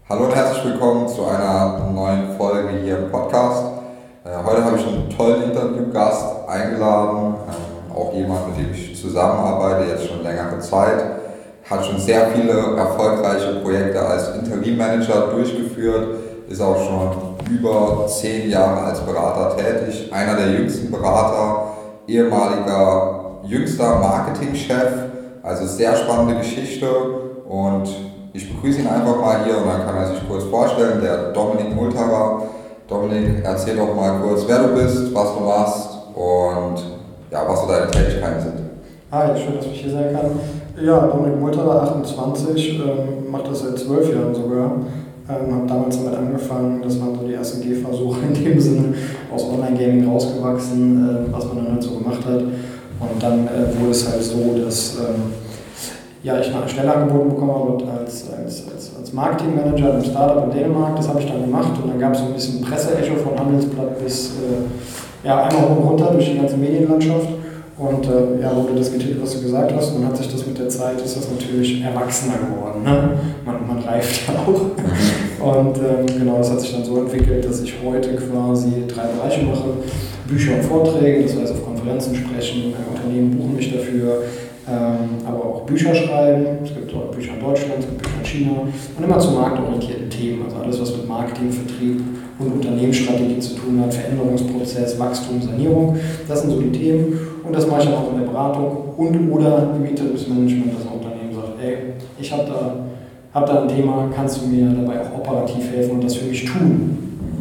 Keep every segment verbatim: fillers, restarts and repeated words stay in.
Hallo und herzlich willkommen zu einer neuen Folge hier im Podcast. Äh, heute habe ich einen tollen Interviewgast eingeladen, ähm, auch jemand, mit dem ich zusammenarbeite, jetzt schon längere Zeit, hat schon sehr viele erfolgreiche Projekte als Interimmanager durchgeführt, ist auch schon über zehn Jahre als Berater tätig, einer der jüngsten Berater, ehemaliger jüngster Marketingchef, also sehr spannende Geschichte und ich begrüße ihn einfach mal hier und dann kann er sich kurz vorstellen, der Dominik Multerer. Dominik, erzähl doch mal kurz, wer du bist, was du machst und ja, was so deine Tätigkeiten sind. Hi, schön, dass ich hier sein kann. Ja, Dominik Multerer, achtundzwanzig, ähm, mache das seit zwölf Jahren sogar. Ähm, habe damals damit angefangen, das waren so die ersten Gehversuche in dem Sinne, aus Online-Gaming rausgewachsen, äh, was man dann halt so gemacht hat. Und dann äh, wurde es halt so, dass ähm, ja, ich eine Stelle angeboten bekommen habe als, als, als, als Marketingmanager im Startup in Dänemark. Das habe ich dann gemacht und dann gab es so ein bisschen Presseecho von Handelsblatt bis äh, ja, einmal hoch und runter durch die ganze Medienlandschaft. Und äh, ja, wurde das getitelt, was du gesagt hast, und dann hat sich das mit der Zeit, ist das natürlich erwachsener geworden. Ne? Man, man reift ja auch. Und ähm, genau, das hat sich dann so entwickelt, dass ich heute quasi drei Bereiche mache. Bücher und Vorträge, das heißt auf Konferenzen sprechen, Unternehmen buchen mich dafür. Ähm, aber auch Bücher schreiben, es gibt auch Bücher in Deutschland, es gibt Bücher in China und immer zu marktorientierten Themen, also alles, was mit Marketing, Vertrieb und Unternehmensstrategie zu tun hat, Veränderungsprozess, Wachstum, Sanierung, das sind so die Themen und das mache ich dann auch in der Beratung und oder im Interimsmanagement, dass ein Unternehmen sagt, ey, ich habe da, hab da ein Thema, kannst du mir dabei auch operativ helfen und das für mich tun?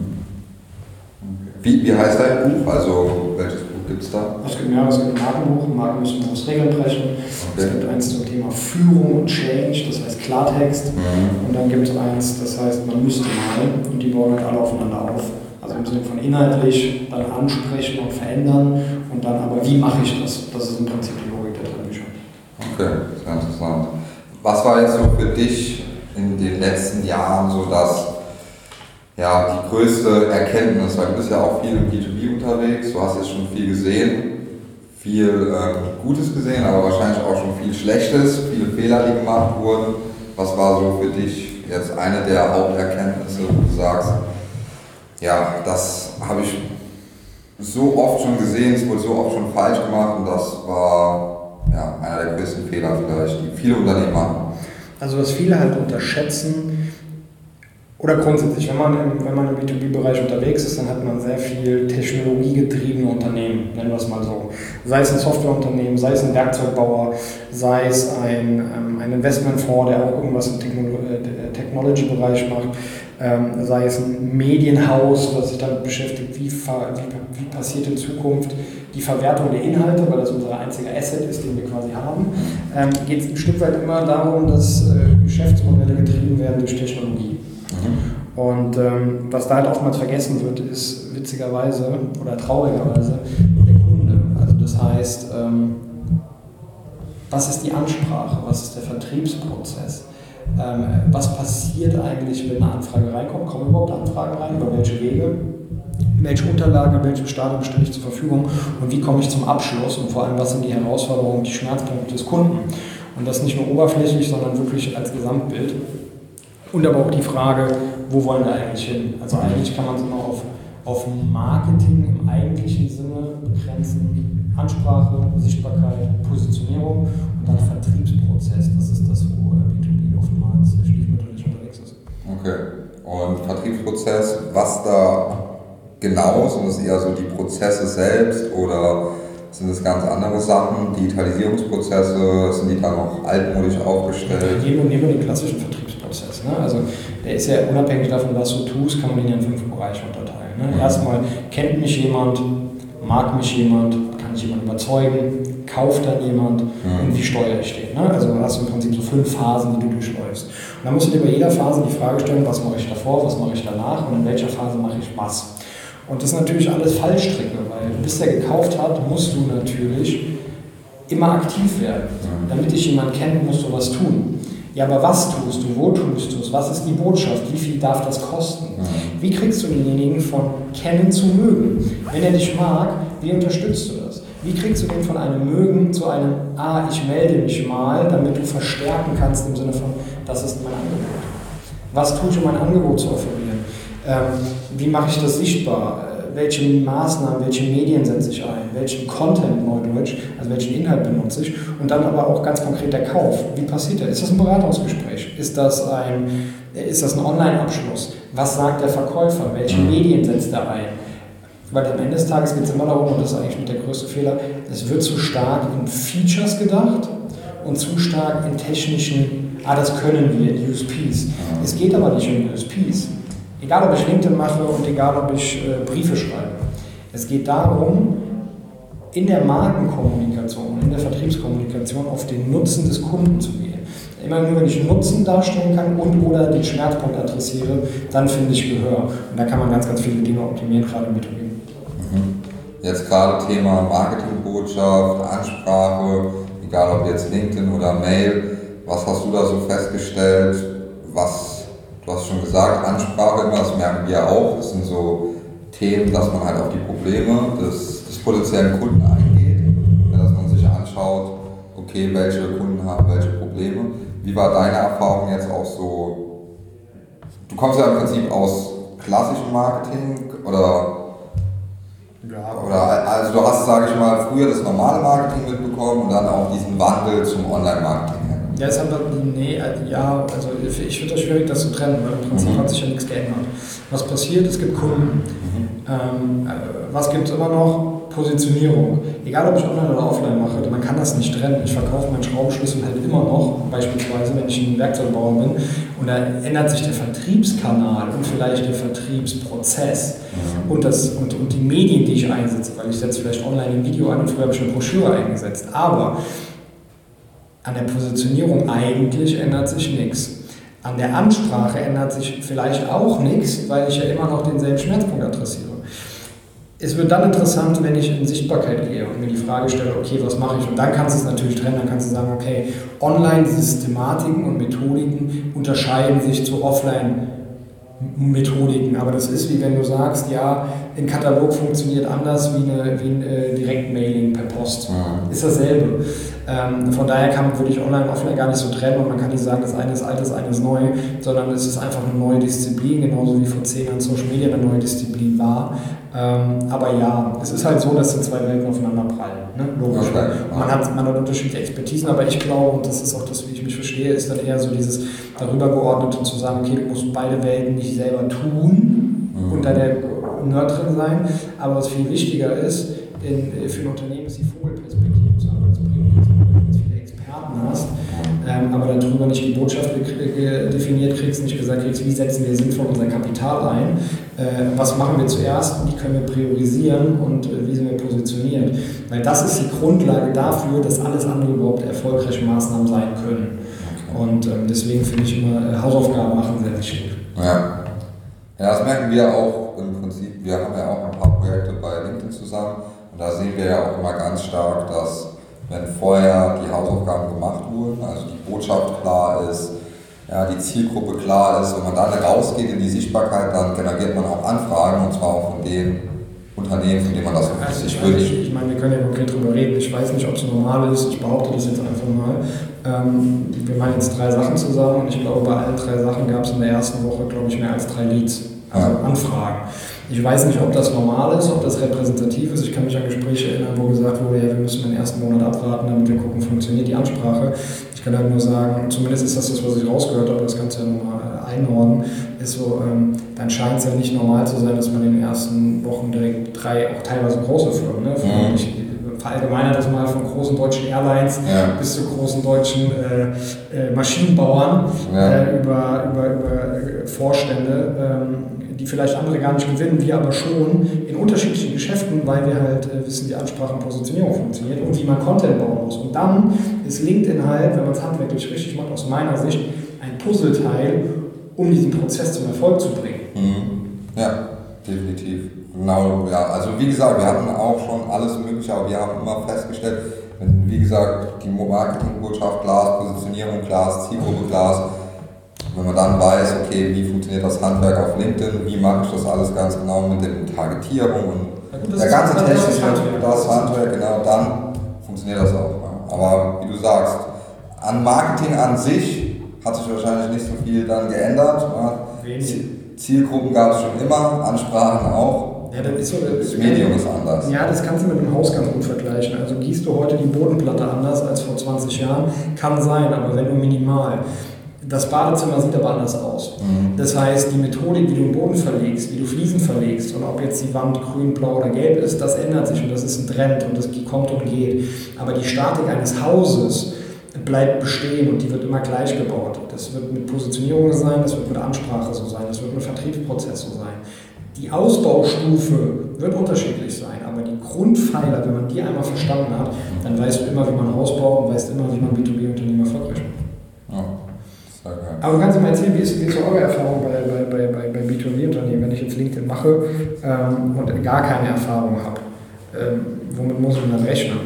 Wie, wie heißt dein Buch? Also welches Buch gibt es da? Es gibt, ja, es gibt ein Markenbuch, Marken müssen bewusst Regeln brechen. Okay. Es gibt eins zum Thema Führung und Change, das heißt Klartext. Mhm. Und dann gibt es eins, das heißt man müsste mal, und die bauen halt alle aufeinander auf. Also im Sinne von inhaltlich, dann ansprechen und verändern und dann aber, wie mache ich das? Das ist im Prinzip die Logik der drei Bücher. Okay, sehr interessant. Was war jetzt so für dich in den letzten Jahren so das ja, die größte Erkenntnis, weil du bist ja auch viel im B zwei B unterwegs, du hast jetzt schon viel gesehen, viel ähm, Gutes gesehen, aber wahrscheinlich auch schon viel Schlechtes, viele Fehler, die gemacht wurden. Was war so für dich jetzt eine der Haupterkenntnisse, wo du sagst, ja, das habe ich so oft schon gesehen, es wurde so oft schon falsch gemacht und das war ja, einer der größten Fehler vielleicht, die viele Unternehmen machen. Also was viele halt unterschätzen, oder grundsätzlich, wenn man im, wenn man im B zwei B-Bereich unterwegs ist, dann hat man sehr viel technologiegetriebene Unternehmen, nennen wir es mal so. Sei es ein Softwareunternehmen, sei es ein Werkzeugbauer, sei es ein, ähm, ein Investmentfonds, der auch irgendwas im Techno- äh, Technology-Bereich macht, ähm, sei es ein Medienhaus, das sich damit beschäftigt, wie, ver- wie, wie passiert in Zukunft die Verwertung der Inhalte, weil das unser einziger Asset ist, den wir quasi haben, ähm, geht es ein Stück weit immer darum, dass äh, Geschäftsmodelle getrieben werden durch Technologie. Und ähm, was da halt oftmals vergessen wird, ist witzigerweise oder traurigerweise der Kunde. Also das heißt, ähm, was ist die Ansprache, was ist der Vertriebsprozess, ähm, was passiert eigentlich, wenn eine Anfrage reinkommt, kommen überhaupt Anfragen rein, über welche Wege, welche Unterlagen, in welchem Stadium stelle ich zur Verfügung und wie komme ich zum Abschluss und vor allem, was sind die Herausforderungen, die Schmerzpunkte des Kunden. Und das nicht nur oberflächlich, sondern wirklich als Gesamtbild. Und aber auch die Frage, wo wollen wir eigentlich hin? Also eigentlich kann man es immer auf, auf Marketing im eigentlichen Sinne begrenzen. Ansprache, Sichtbarkeit, Positionierung und dann Vertriebsprozess. Das ist das, wo B zwei B oftmals stiefmütterlich unterwegs ist. Okay. Und Vertriebsprozess, was da genau? Sind es eher so die Prozesse selbst oder sind es ganz andere Sachen? Digitalisierungsprozesse, sind die dann noch altmodisch aufgestellt? Nehmen wir den klassischen Vertriebsprozess. Ne? Also der ist ja unabhängig davon, was du tust, kann man ihn ja in fünf Bereiche unterteilen. Ne? Mhm. Erstmal, kennt mich jemand, mag mich jemand, kann ich jemand überzeugen, kauft dann jemand mhm. und wie steuere ich den? Ne? Also du hast im Prinzip so fünf Phasen, die du durchläufst. Und dann musst du dir bei jeder Phase die Frage stellen, was mache ich davor, was mache ich danach und in welcher Phase mache ich was. Und das ist natürlich alles Fallstricke, weil bis der gekauft hat, musst du natürlich immer aktiv werden. Damit dich jemand kennt, musst du was tun. Ja, aber was tust du? Wo tust du es? Was ist die Botschaft? Wie viel darf das kosten? Wie kriegst du denjenigen von kennen zu mögen? Wenn er dich mag, wie unterstützt du das? Wie kriegst du den von einem Mögen zu einem Ah, ich melde mich mal, damit du verstärken kannst im Sinne von, das ist mein Angebot. Was tue ich, um ein Angebot zu offerieren? Ähm, wie mache ich das sichtbar? Welche Maßnahmen, welche Medien setze ich ein? Welchen Content, Neudeutsch, also welchen Inhalt benutze ich? Und dann aber auch ganz konkret der Kauf. Wie passiert der? Ist das ein Beratungsgespräch? Ist das ein, ist das ein Online-Abschluss? Was sagt der Verkäufer? Welche Medien setzt er ein? Weil am Ende des Tages geht es immer darum, und das ist eigentlich mit der größte Fehler, es wird zu stark in Features gedacht und zu stark in technischen, ah, das können wir, in U S Ps. Es geht aber nicht um U S Ps. Egal, ob ich LinkedIn mache und egal, ob ich äh, Briefe schreibe. Es geht darum, in der Markenkommunikation, in der Vertriebskommunikation auf den Nutzen des Kunden zu gehen. Immer nur, wenn ich einen Nutzen darstellen kann und oder den Schmerzpunkt adressiere, dann finde ich Gehör. Und da kann man ganz, ganz viele Dinge optimieren, gerade im B zwei B. Mhm. Jetzt gerade Thema Marketingbotschaft, Ansprache, egal ob jetzt LinkedIn oder Mail. Was hast du da so festgestellt? Was Du hast schon gesagt, Ansprache immer, das merken wir auch. Das sind so Themen, dass man halt auf die Probleme des, des potenziellen Kunden eingeht. Dass man sich anschaut, okay, welche Kunden haben welche Probleme. Wie war deine Erfahrung jetzt auch so? Du kommst ja im Prinzip aus klassischem Marketing oder, ja. oder also du hast, sage ich mal, früher das normale Marketing mitbekommen und dann auch diesen Wandel zum Online-Marketing. Ja, es hat, nee, ja, also ich finde das schwierig, das zu trennen, weil im Prinzip mhm. hat sich ja nichts geändert. Was passiert? Es gibt Kunden. Mhm. Ähm, was gibt es immer noch? Positionierung. Egal, ob ich online oder offline mache, man kann das nicht trennen. Ich verkaufe meinen Schraubenschlüssel halt immer noch, beispielsweise, wenn ich ein Werkzeugbauer bin, und da ändert sich der Vertriebskanal und vielleicht der Vertriebsprozess mhm. und, das, und, und die Medien, die ich einsetze, weil ich setze vielleicht online ein Video an und früher habe ich eine Broschüre eingesetzt. Aber an der Positionierung eigentlich ändert sich nichts. An der Ansprache ändert sich vielleicht auch nichts, weil ich ja immer noch denselben Schmerzpunkt adressiere. Es wird dann interessant, wenn ich in Sichtbarkeit gehe und mir die Frage stelle, okay, was mache ich? Und dann kannst du es natürlich trennen, dann kannst du sagen, okay, Online-Systematiken und Methodiken unterscheiden sich zu Offline-Methodiken. Aber das ist wie wenn du sagst, ja, ein Katalog funktioniert anders wie, eine, wie ein äh, Direktmailing per Post. Mhm. Ist dasselbe. Ähm, von daher kann, würde ich Online und Offline gar nicht so trennen und man kann nicht sagen, das eine ist alt, das eine ist neu, sondern es ist einfach eine neue Disziplin, genauso wie vor zehn Jahren Social Media eine neue Disziplin war. Ähm, aber ja, es ist halt so, dass die zwei Welten aufeinander prallen. Ne? Logisch. Okay. Man hat, man hat unterschiedliche Expertisen, aber ich glaube, und das ist auch das, wie ich mich verstehe, ist dann eher so dieses darüber geordnete zu sagen, okay, du musst beide Welten nicht selber tun mhm. und da der Nerd drin sein, aber was viel wichtiger ist, in, für ein Unternehmen ist die Vogelperspektive zu haben, das bringt nichts, wenn du ganz viele Experten hast, ähm, aber darüber nicht die Botschaft definiert kriegst, nicht gesagt kriegst, wie setzen wir sinnvoll unser Kapital ein, äh, was machen wir zuerst, wie können wir priorisieren und äh, wie sind wir positioniert, weil das ist die Grundlage dafür, dass alles andere überhaupt erfolgreiche Maßnahmen sein können. Und ähm, deswegen finde ich immer äh, Hausaufgaben machen sehr wichtig. Ja. Ja, das merken wir auch im Prinzip. Wir haben ja auch ein paar Projekte bei LinkedIn zusammen und da sehen wir ja auch immer ganz stark, dass wenn vorher die Hausaufgaben gemacht wurden, also die Botschaft klar ist, ja, die Zielgruppe klar ist, wenn man dann rausgeht in die Sichtbarkeit, dann generiert man auch Anfragen und zwar auch von den Unternehmen, von denen man das also sich wünscht. Ich, ich meine, wir können ja konkret drüber reden. Ich weiß nicht, ob es normal ist. Ich behaupte das jetzt einfach mal. Ähm, wir machen jetzt drei Sachen zusammen und ich glaube, bei allen drei Sachen gab es in der ersten Woche, glaube ich, mehr als drei Leads, also ja. Anfragen. Ich weiß nicht, ob das normal ist, ob das repräsentativ ist. Ich kann mich an Gespräche erinnern, wo gesagt wurde, ja, wir müssen den ersten Monat abwarten, damit wir gucken, funktioniert die Ansprache. Ich kann halt nur sagen, zumindest ist das das, was ich rausgehört habe, das kannst du ja nochmal einordnen, ist so, ähm, dann scheint es ja nicht normal zu sein, dass man in den ersten Wochen direkt drei, auch teilweise große Firmen, ne? Mhm. Ich verallgemeinere das mal von großen deutschen Airlines ja. bis zu großen deutschen äh, äh, Maschinenbauern ja. äh, über, über, über Vorstände, ähm, die vielleicht andere gar nicht gewinnen, wir aber schon in unterschiedlichen Geschäften, weil wir halt äh, wissen, wie Ansprache und Positionierung funktioniert und wie man Content bauen muss. Und dann ist LinkedIn halt, wenn man es handwerklich richtig macht, aus meiner Sicht ein Puzzleteil, um diesen Prozess zum Erfolg zu bringen. Mhm. Ja, definitiv. Genau, ja. Also wie gesagt, wir hatten auch schon alles Mögliche, aber wir haben immer festgestellt, wenn, wie gesagt, die Marketingbotschaft klar ist, Positionierung klar ist, Zielgruppe klar ist, wenn man dann weiß, okay, wie funktioniert das Handwerk auf LinkedIn, wie mache ich das alles ganz genau mit der Targetierung und ja, gut, der ganze Technik, das Handwerk, genau, dann funktioniert das auch. Ja. Aber wie du sagst, an Marketing an sich hat sich wahrscheinlich nicht so viel dann geändert. Wenig. Zielgruppen gab es schon immer, Ansprachen auch. Ja, das, ist so, das, das Medium ist anders. Ja, das kannst du mit einem Haus ganz gut vergleichen. Also gießt du heute die Bodenplatte anders als vor zwanzig Jahren? Kann sein, aber wenn nur minimal. Das Badezimmer sieht aber anders aus. Mhm. Das heißt, die Methodik, wie du den Boden verlegst, wie du Fliesen verlegst und ob jetzt die Wand grün, blau oder gelb ist, das ändert sich und das ist ein Trend und das kommt und geht. Aber die Statik eines Hauses bleibt bestehen und die wird immer gleich gebaut. Das wird mit Positionierung sein, das wird mit Ansprache so sein, das wird mit Vertriebsprozess so sein. Die Ausbaustufe wird unterschiedlich sein, aber die Grundpfeiler, wenn man die einmal verstanden hat, dann weißt du immer, wie man Haus baut und weißt immer, wie man B zwei B-Unternehmen erfolgreich macht. Ja. Aber du kannst dir mal erzählen, wie ist, wie ist eure Erfahrung bei, bei, bei, bei, bei B zwei B-Unternehmen, wenn ich jetzt LinkedIn mache ähm, und gar keine Erfahrung habe? Ähm, womit muss ich dann rechnen?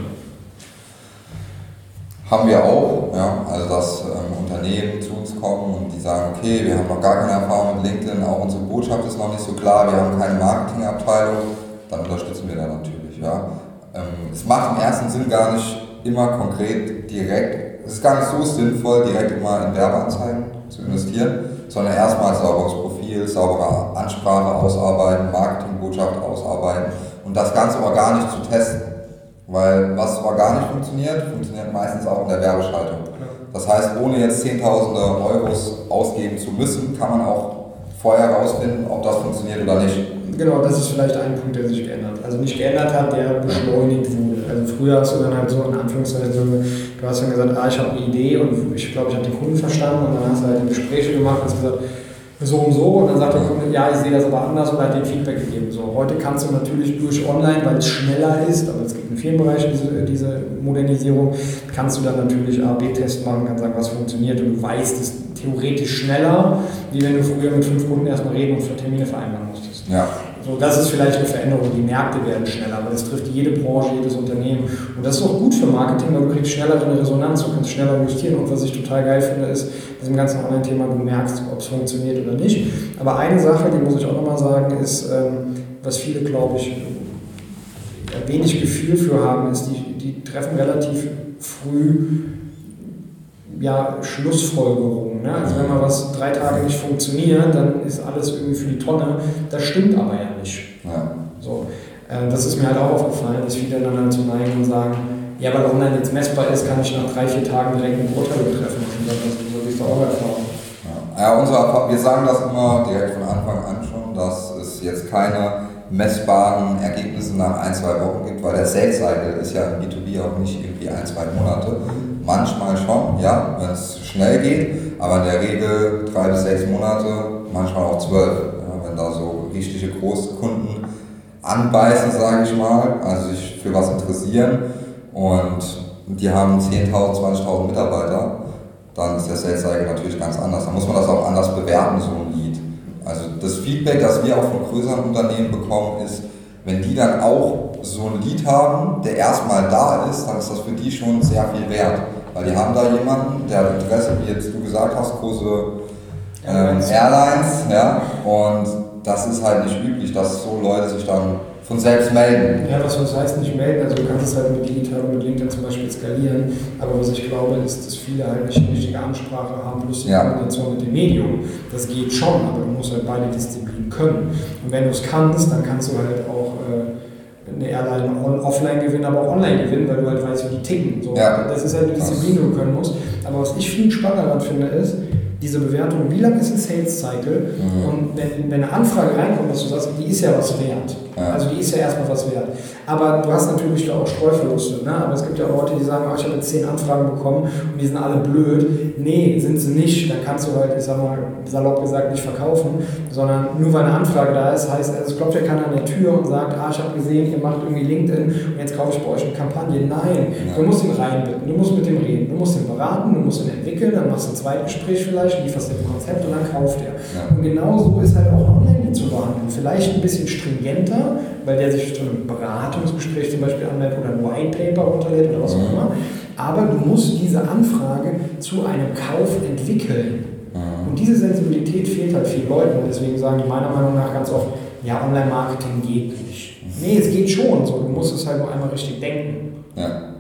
Haben wir auch, ja, also dass ähm, Unternehmen zu uns kommen und die sagen, okay, wir haben noch gar keine Erfahrung mit LinkedIn, auch unsere Botschaft ist noch nicht so klar, wir haben keine Marketingabteilung, dann unterstützen wir da natürlich. Ja. Ähm, es macht im ersten Sinn gar nicht immer konkret direkt, es ist gar nicht so sinnvoll, direkt immer in Werbeanzeigen zu investieren, sondern erstmal sauberes Profil, saubere Ansprache ausarbeiten, Marketingbotschaft ausarbeiten und das Ganze organisch zu testen. Weil was organisch funktioniert, funktioniert meistens auch in der Werbeschaltung. Das heißt, ohne jetzt Zehntausende Euros ausgeben zu müssen, kann man auch vorher herausfinden, ob das funktioniert oder nicht. Genau, das ist vielleicht ein Punkt, der sich geändert hat. Also nicht geändert hat, der beschleunigt wurde. Also früher hast du dann halt so in Anführungszeichen so, du hast dann gesagt, ah, ich habe eine Idee und ich glaube, ich habe den Kunden verstanden und dann hast du halt Gespräche gemacht und hast gesagt, so und so und dann sagt der Kunde, ja, ich sehe das aber anders und hat den Feedback gegeben. So, heute kannst du natürlich durch online, weil es schneller ist, aber es gibt in vielen Bereichen diese, diese Modernisierung, kannst du dann natürlich A B Test machen, kannst sagen, was funktioniert und du weißt es theoretisch schneller, wie wenn du früher mit fünf Kunden erstmal reden und für Termine vereinbaren musstest. Ja. So, das ist vielleicht eine Veränderung, die Märkte werden schneller, aber das trifft jede Branche, jedes Unternehmen und das ist auch gut für Marketing, weil du kriegst schneller eine Resonanz, du kannst schneller justieren und was ich total geil finde, ist, diesem ganzen Online-Thema, du merkst, ob es funktioniert oder nicht. Aber eine Sache, die muss ich auch nochmal sagen, ist, ähm, was viele, glaube ich, wenig Gefühl für haben, ist, die, die treffen relativ früh ja, Schlussfolgerungen. Ne? Also wenn mal was drei Tage nicht funktioniert, dann ist alles irgendwie für die Tonne. Das stimmt aber ja nicht. Ja. So, äh, das ist mir halt auch aufgefallen, dass viele dann dazu neigen und sagen, ja, weil online jetzt messbar ist, kann ich nach drei, vier Tagen direkt ein Urteil treffen. Und das ist so wie eure Erfahrung. Ja, ja unsere, wir sagen das immer direkt von Anfang an schon, dass es jetzt keine messbaren Ergebnisse nach ein, zwei Wochen gibt, weil der Sales Cycle ist ja im B zwei B auch nicht irgendwie ein, zwei Monate. Manchmal schon, ja, wenn es schnell geht, aber in der Regel drei bis sechs Monate, manchmal auch zwölf. Ja, wenn da so richtige Großkunden anbeißen, sage ich mal, also sich für was interessieren und die haben zehntausend, zwanzigtausend Mitarbeiter, dann ist der Sales Cycle natürlich ganz anders. Da muss man das auch anders bewerten, so ein Lead. Also das Feedback, das wir auch von größeren Unternehmen bekommen, ist, wenn die dann auch so ein Lead haben, der erstmal da ist, dann ist das für die schon sehr viel wert. Weil die haben da jemanden, der hat Interesse, wie jetzt du gesagt hast, große ähm, Airlines, ja, und das ist halt nicht üblich, dass so Leute sich dann von selbst melden. Ja, was das heißt nicht melden, also du kannst es halt mit digital und mit LinkedIn zum Beispiel skalieren, aber was ich glaube ist, dass viele halt nicht die richtige Ansprache haben, plus die ja. Kombination mit dem Medium. Das geht schon, aber du musst halt beide Disziplinen können. Und wenn du es kannst, dann kannst du halt auch äh, eine Airline offline gewinnen, aber auch online gewinnen, weil du halt weißt, wie die ticken. So, ja. Das ist halt eine Disziplin, die du können musst. Aber was ich viel spannender daran finde, ist, diese Bewertung, wie lang ist ein Sales Cycle? Mhm. Und wenn, wenn eine Anfrage reinkommt, dass du sagst, die ist ja was wert. Ja. Also die ist ja erstmal was wert. Aber du hast natürlich da auch Streuverluste. Ne? Aber es gibt ja auch Leute, die sagen, oh, ich habe jetzt zehn Anfragen bekommen und die sind alle blöd. Nee, sind sie nicht. Dann kannst du halt, ich sag mal, salopp gesagt, nicht verkaufen. Sondern nur weil eine Anfrage da ist, heißt, also es klopft ja keiner an der Tür und sagt, ah, ich habe gesehen, ihr macht irgendwie LinkedIn und jetzt kaufe ich bei euch eine Kampagne. Nein, ja. Du musst ihn reinbitten, du musst mit dem reden, du musst ihn beraten, du musst ihn entwickeln, dann machst du ein Zweitgespräch vielleicht, lieferst dir ein Konzept und dann kauft er. Ja. Und genau so ist halt auch online zu behandeln. Vielleicht ein bisschen stringenter, weil der sich zu einem Beratungsgespräch zum Beispiel anmeldet oder ein White Paper runterlädt oder was auch immer. Aber du musst diese Anfrage zu einem Kauf entwickeln. Mhm. Und diese Sensibilität fehlt halt vielen Leuten. Und deswegen sagen die meiner Meinung nach ganz oft, ja, Online-Marketing geht nicht. Nee, es geht schon. So, du musst es halt nur einmal richtig denken. Ja.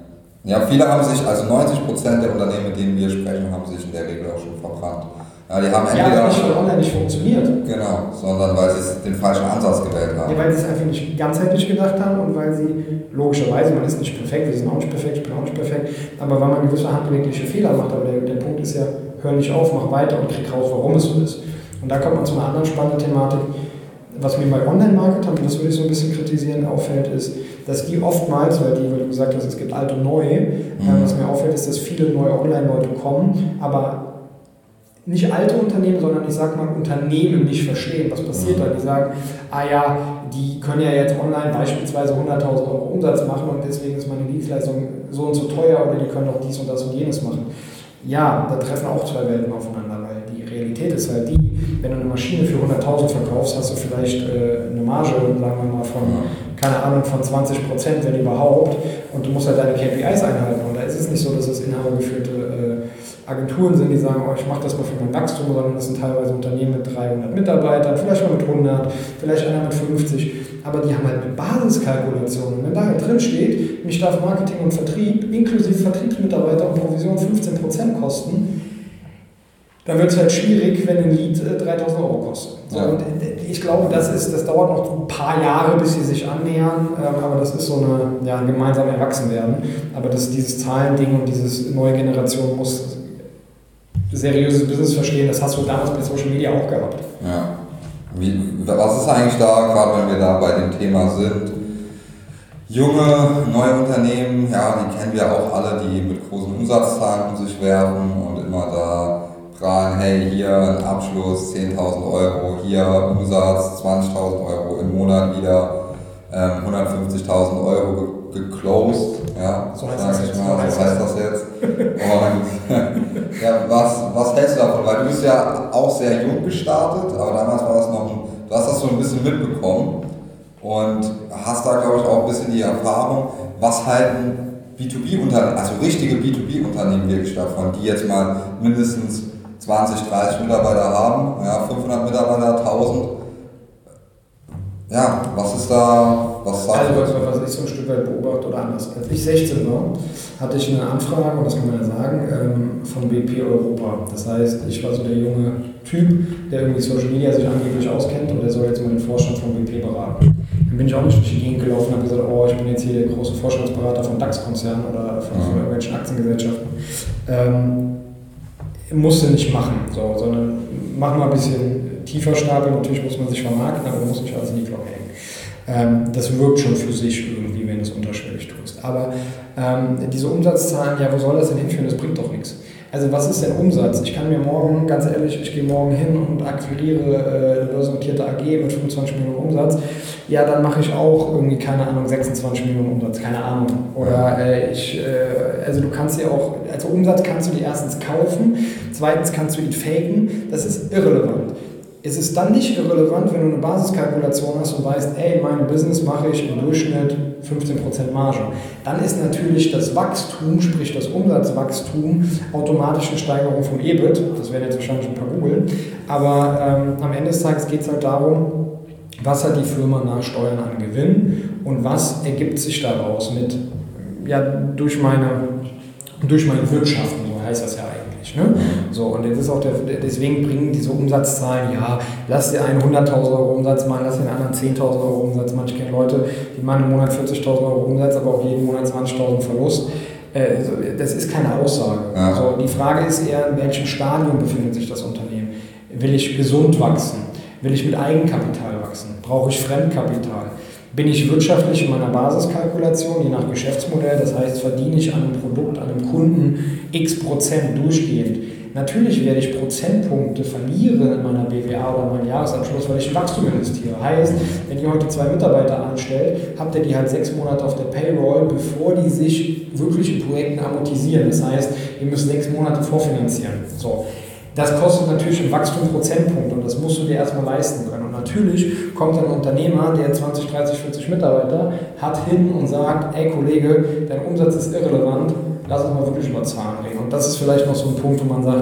Ja, viele haben sich, also neunzig Prozent der Unternehmen, mit denen wir sprechen, haben sich in der Regel auch schon verbrannt. Ja, die haben entweder, ja, nicht, weil online nicht funktioniert. Genau, sondern weil sie den falschen Ansatz gewählt haben. Ja, weil sie es einfach nicht ganzheitlich gedacht haben und weil sie, logischerweise, man ist nicht perfekt, wir sind auch nicht perfekt, ich bin auch nicht perfekt, aber weil man gewisse handwerkliche Fehler macht, aber der, der Punkt ist ja, hör nicht auf, mach weiter und krieg raus, warum es so ist. Und da kommt man zu einer anderen spannenden Thematik. Was mir bei Online-Marketern, und das würde ich so ein bisschen kritisieren, auffällt, ist, dass die oftmals, weil, die, weil du gesagt hast, es gibt alt und neu, mhm. was mir auffällt, ist, dass viele neue Online-Leute kommen, aber nicht alte Unternehmen, sondern ich sag mal Unternehmen nicht verstehen, was passiert mhm. da. Die sagen, ah ja, die können ja jetzt online beispielsweise hunderttausend Euro Umsatz machen und deswegen ist meine Dienstleistung so und so teuer oder die können auch dies und das und jenes machen. Ja, da treffen auch zwei Welten aufeinander, weil die Realität ist halt die, wenn du eine Maschine für hunderttausend verkaufst, hast du vielleicht äh, eine Marge, sagen wir mal, von, keine Ahnung, von zwanzig Prozent, wenn überhaupt, und du musst halt deine K P Is einhalten. Und da ist es nicht so, dass es inhabergeführte äh, Agenturen sind, die sagen, oh, ich mache das mal für mein Wachstum, sondern das sind teilweise Unternehmen mit dreihundert Mitarbeitern, vielleicht mal mit hundert, vielleicht einer mit fünfzig, aber die haben halt eine Basiskalkulation. Und wenn da halt drin steht, mich darf Marketing und Vertrieb inklusive Vertriebsmitarbeiter und Provision fünfzehn Prozent kosten, dann wird es halt schwierig, wenn ein Lead äh, dreitausend Euro kostet. So, ja. Und ich glaube, das, ist, das dauert noch ein paar Jahre, bis sie sich annähern, ähm, aber das ist so eine, ja, ein gemeinsam Erwachsenwerden. Aber das, dieses Zahlending und diese neue Generation muss seriöses Business verstehen, das hast du damals bei Social Media auch gehabt. Ja. Wie, was ist eigentlich da, gerade wenn wir da bei dem Thema sind? Junge, neue Unternehmen, ja, die kennen wir auch alle, die mit großen Umsatzzahlen um sich werfen und immer da fragen, hey, hier ein Abschluss, zehntausend Euro, hier Umsatz, zwanzigtausend Euro im Monat wieder, ähm, hundertfünfzigtausend Euro geclosed, ja, so heißt das jetzt. Mal, so heißt das jetzt. Und ja, was, was hältst du davon? Weil du bist ja auch sehr jung gestartet, aber damals war das noch, du hast das so ein bisschen mitbekommen und hast da, glaube ich, auch ein bisschen die Erfahrung, was halten B zwei B-Unternehmen, also richtige B zwei B-Unternehmen wirklich davon, die jetzt mal mindestens zwanzig, dreißig Mitarbeiter haben, ja, fünfhundert Mitarbeiter, tausend. Ja, was ist da, was sagt Also, was, was ich so ein Stück weit beobachte oder anders. Als ich sechzehn war, hatte ich eine Anfrage, und das kann man ja sagen, ähm, von B P Europa. Das heißt, ich war so der junge Typ, der irgendwie Social Media sich angeblich auskennt und der soll jetzt mal den Vorstand von B P beraten. Dann bin ich auch nicht durch die Gegend gelaufen und habe gesagt, oh, ich bin jetzt hier der große Vorstandsberater von DAX-Konzernen oder von, von irgendwelchen Aktiengesellschaften. Ähm, musste nicht machen, so, sondern mach mal ein bisschen tiefer stapeln. Natürlich muss man sich vermarkten, aber man muss nicht alles in die Glocke hängen. Ähm, das wirkt schon für sich irgendwie, wenn du es unterschwellig tust. Aber ähm, diese Umsatzzahlen, ja, wo soll das denn hinführen? Das bringt doch nichts. Also was ist denn Umsatz? Ich kann mir morgen, ganz ehrlich, ich gehe morgen hin und akquiriere äh, eine börsennotierte A G mit fünfundzwanzig Millionen Umsatz. Ja, dann mache ich auch irgendwie, keine Ahnung, sechsundzwanzig Millionen Umsatz, keine Ahnung. Oder äh, ich, äh, also du kannst dir auch, also Umsatz kannst du dir erstens kaufen, zweitens kannst du ihn faken, das ist irrelevant. Es ist dann nicht irrelevant, wenn du eine Basiskalkulation hast und weißt, ey, mein Business mache ich im Durchschnitt fünfzehn Prozent Marge. Dann ist natürlich das Wachstum, sprich das Umsatzwachstum, automatisch eine Steigerung vom E B I T. Das werden jetzt wahrscheinlich ein paar googeln. Aber ähm, am Ende des Tages geht es halt darum, was hat die Firma nach Steuern an Gewinn und was ergibt sich daraus mit, ja, durch meine, durch meine Wirtschaften, so heißt das ja eigentlich. Ne? So, und jetzt ist auch der, deswegen bringen diese Umsatzzahlen, ja, lass dir einen hunderttausend Euro Umsatz machen, lass den anderen zehntausend Euro Umsatz machen. Ich kenne Leute, die machen im Monat vierzigtausend Euro Umsatz, aber auch jeden Monat zwanzigtausend Verlust. Äh, das ist keine Aussage. Ja. So, die Frage ist eher, in welchem Stadium befindet sich das Unternehmen? Will ich gesund wachsen? Will ich mit Eigenkapital wachsen? Brauche ich Fremdkapital? Bin ich wirtschaftlich in meiner Basiskalkulation, je nach Geschäftsmodell, das heißt, verdiene ich an einem Produkt, an einem Kunden x Prozent durchgehend. Natürlich werde ich Prozentpunkte verlieren in meiner B W A oder meinem Jahresabschluss, weil ich in Wachstum investiere. Heißt, wenn ihr heute zwei Mitarbeiter anstellt, habt ihr die halt sechs Monate auf der Payroll, bevor die sich wirklich in Projekten amortisieren. Das heißt, ihr müsst sechs Monate vorfinanzieren. So. Das kostet natürlich im Wachstum Prozentpunkte und das musst du dir erstmal leisten können. Und natürlich kommt ein Unternehmer, der zwanzig, dreißig, vierzig Mitarbeiter hat, hin und sagt, ey Kollege, dein Umsatz ist irrelevant, lass uns mal wirklich über Zahlen reden. Und das ist vielleicht noch so ein Punkt, wo man sagt,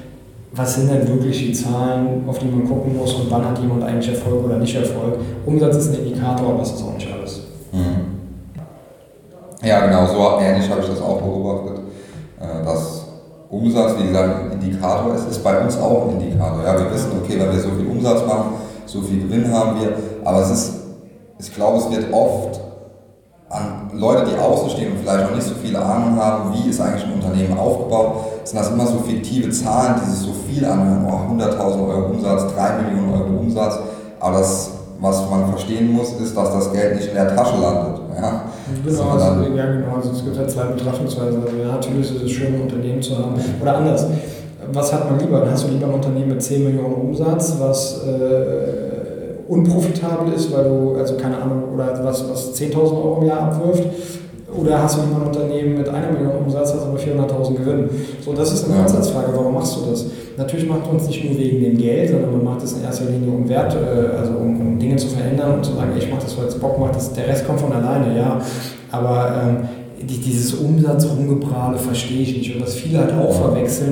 was sind denn wirklich die Zahlen, auf die man gucken muss und wann hat jemand eigentlich Erfolg oder nicht Erfolg. Umsatz ist ein Indikator, aber das ist auch nicht alles. Mhm. Ja, genau, so ähnlich habe ich das auch beobachtet. Dass Umsatz, wie gesagt, ein Indikator ist, ist bei uns auch ein Indikator. Ja, wir wissen, okay, wenn wir so viel Umsatz machen, so viel Gewinn haben wir, aber es ist, ich glaube, es wird oft an Leute, die außen stehen und vielleicht noch nicht so viele Ahnung haben, wie ist eigentlich ein Unternehmen aufgebaut, sind das immer so fiktive Zahlen, die sich so viel anhören, oh, hunderttausend Euro Umsatz, drei Millionen Euro Umsatz, aber das, was man verstehen muss, ist, dass das Geld nicht in der Tasche landet. Ja? Genau, also, ja, genau, also es gibt ja zwei Betrachtungsweisen. Also, ja, natürlich ist es schön, ein Unternehmen zu haben. Oder anders, was hat man lieber? Hast du lieber ein Unternehmen mit zehn Millionen Umsatz, was äh, unprofitabel ist, weil du, also keine Ahnung, oder was, was zehntausend Euro im Jahr abwirft? Oder hast du lieber ein Unternehmen mit einer Million Umsatz, hast aber vierhunderttausend Gewinn? So, das ist eine ja. Grundsatzfrage. Warum machst du das? Natürlich macht man es nicht nur wegen dem Geld, sondern man macht es in erster Linie um Wert, also um, um Dinge zu verändern und zu sagen, ich mache das, weil es Bock macht, das, der Rest kommt von alleine, ja. Aber ähm, die, dieses Umsatz-Rumgeprahle verstehe ich nicht. Und was viele halt auch verwechseln,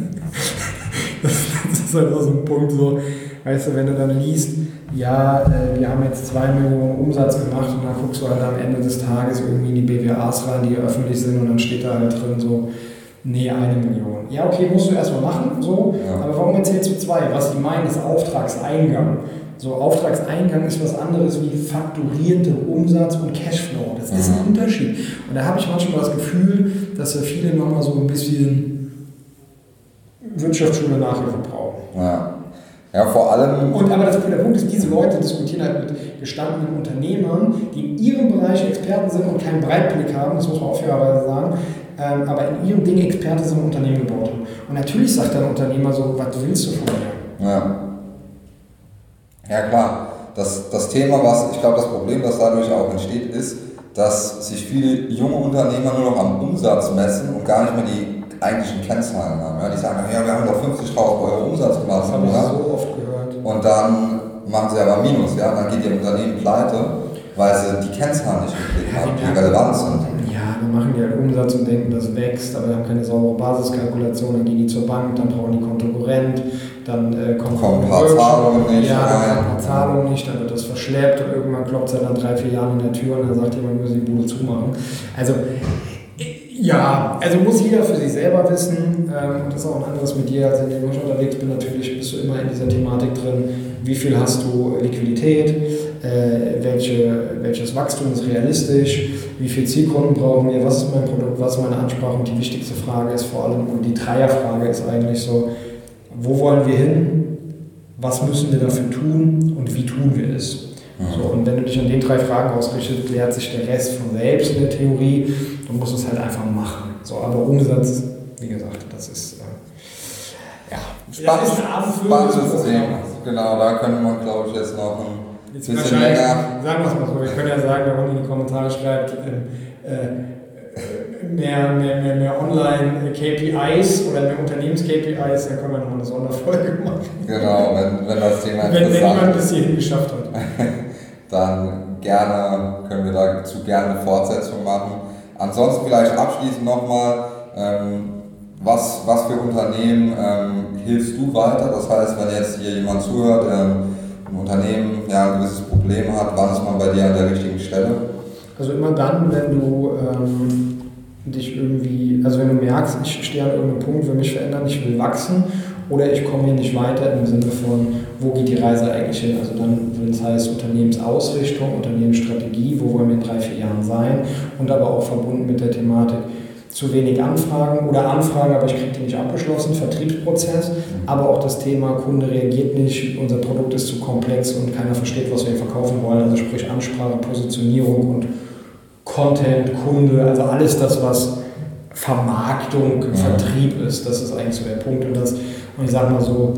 das, das ist halt auch so ein Punkt, so, weißt du, wenn du dann liest, ja, äh, wir haben jetzt zwei Millionen Umsatz gemacht und dann guckst du halt am Ende des Tages irgendwie in die B W As rein, die öffentlich sind und dann steht da halt drin so, nee, eine Million. Ja, okay, musst du erstmal machen, so, ja. Aber warum erzählst du zwei? Was die meinen, ist Auftragseingang. So, Auftragseingang ist was anderes wie fakturierter Umsatz und Cashflow. Das ist ein Unterschied. Und da habe ich manchmal das Gefühl, dass ja viele nochmal so ein bisschen Wirtschaftsschule Nachhilfe brauchen. Ja. Ja, vor allem. Und aber das, der Punkt ist, diese Leute diskutieren halt mit gestandenen Unternehmern, die in ihrem Bereich Experten sind und keinen Breitblick haben, das muss man auch fairerweise sagen, ähm, aber in ihrem Ding Experte sind und Unternehmen gebaut haben. Und natürlich sagt der Unternehmer so, was willst du von mir? Ja. Ja klar. Das, das Thema, was, ich glaube, das Problem, das dadurch auch entsteht, ist, dass sich viele junge Unternehmer nur noch am Umsatz messen und gar nicht mehr die eigentlichen Kennzahlen haben. Ja, die sagen, ja, wir haben doch fünfzigtausend Euro Umsatz gemacht. Das habe ich so oft gehört. Und dann machen sie aber Minus, ja, dann geht ihr Unternehmen pleite, weil sie die Kennzahlen nicht im Blick haben, die relevant sind. Ja, dann machen die halt Umsatz und denken, das wächst, aber haben keine saubere Basiskalkulation, dann gehen die zur Bank, dann brauchen die Kontokorrent, dann äh, kommt kommen ein paar Zahlungen nicht ja, rein. ein paar Zahlungen nicht, dann wird das verschleppt und irgendwann klopft es dann drei, vier Jahren in der Tür und dann sagt jemand, wir müssen die Bude zumachen. Also, ja, also muss jeder für sich selber wissen, ähm, und das ist auch ein anderes mit dir, als wenn ich unterwegs bin, natürlich bist du immer in dieser Thematik drin, wie viel hast du Liquidität, äh, welche, welches Wachstum ist realistisch, wie viele Zielkunden brauchen wir, was ist mein Produkt, was ist meine Ansprache und die wichtigste Frage ist vor allem, und die Dreierfrage ist eigentlich so, wo wollen wir hin, was müssen wir dafür tun und wie tun wir es? So, und wenn du dich an den drei Fragen ausrichtest, klärt sich der Rest von selbst in der Theorie. Du musst es halt einfach machen. So, aber Umsatz, wie gesagt, das ist äh, ja spannendes Thema. Genau, da könnte man, glaube ich, jetzt noch ein jetzt bisschen länger. Sagen wir es mal so, wir können ja sagen, wer unten in die Kommentare schreibt, äh, äh, mehr, mehr, mehr, mehr Online-K P Is oder mehr Unternehmens-K P Is, dann können wir nochmal eine Sonderfolge machen. Genau, wenn, wenn das Thema wenn, wenn jemand bis hierhin geschafft hat. Dann gerne, können wir dazu gerne eine Fortsetzung machen. Ansonsten vielleicht abschließend nochmal, ähm, was, was für Unternehmen ähm, hilfst du weiter? Das heißt, wenn jetzt hier jemand zuhört, ähm, ein Unternehmen ja, ein gewisses Problem hat, wann ist man bei dir an der richtigen Stelle? Also immer dann, wenn du ähm, dich irgendwie, also wenn du merkst, ich stehe an irgendeinem Punkt, will mich verändern, ich will wachsen oder ich komme hier nicht weiter im Sinne von, wo geht die Reise eigentlich hin? Also dann, wenn es heißt Unternehmensausrichtung, Unternehmensstrategie, wo wollen wir in drei, vier Jahren sein und aber auch verbunden mit der Thematik zu wenig Anfragen oder Anfragen, aber ich kriege die nicht abgeschlossen, Vertriebsprozess, aber auch das Thema Kunde reagiert nicht, unser Produkt ist zu komplex und keiner versteht, was wir verkaufen wollen, also sprich Ansprache, Positionierung und Content, Kunde, also alles das, was Vermarktung, ja. Vertrieb ist, das ist eigentlich so der Punkt. Und, das, und ich sage mal so,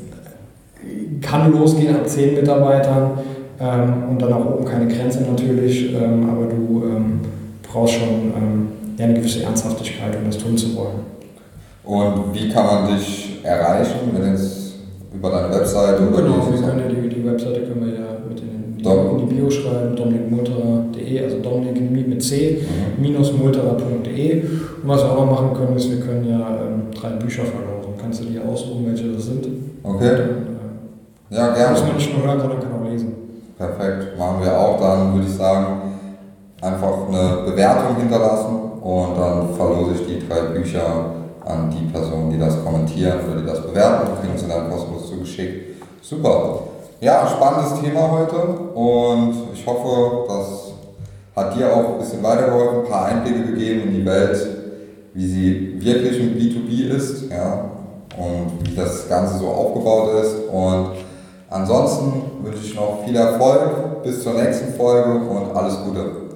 kann losgehen ab zehn Mitarbeitern ähm, und dann auch oben keine Grenze natürlich, ähm, aber du ähm, brauchst schon ähm, ja, eine gewisse Ernsthaftigkeit, um das tun zu wollen. Und wie kann man dich erreichen, wenn jetzt über deine Webseite oder genau, wir können ja die, die Webseite können wir ja mit in, in, in die Bio schreiben, dominik multerer punkt de, also Dominik mit C, mhm. minus multerer punkt de. Und was wir auch noch machen können, ist, wir können ja ähm, drei Bücher verlosen. Kannst du dir aussuchen, welche das sind? Okay. Und, äh, ja, gerne. Muss man nicht nur hören, sondern kann auch lesen. Perfekt, machen wir auch. Dann würde ich sagen, einfach eine Bewertung hinterlassen und dann verlose ich die drei Bücher an die Personen, die das kommentieren oder die das bewerten, kriegen sie dann kostenlos zugeschickt. Super. Ja, spannendes Thema heute und ich hoffe, das hat dir auch ein bisschen weitergeholfen, ein paar Einblicke gegeben in die Welt, wie sie wirklich mit B zwei B ist, ja, und wie das Ganze so aufgebaut ist. Und ansonsten wünsche ich noch viel Erfolg, bis zur nächsten Folge und alles Gute.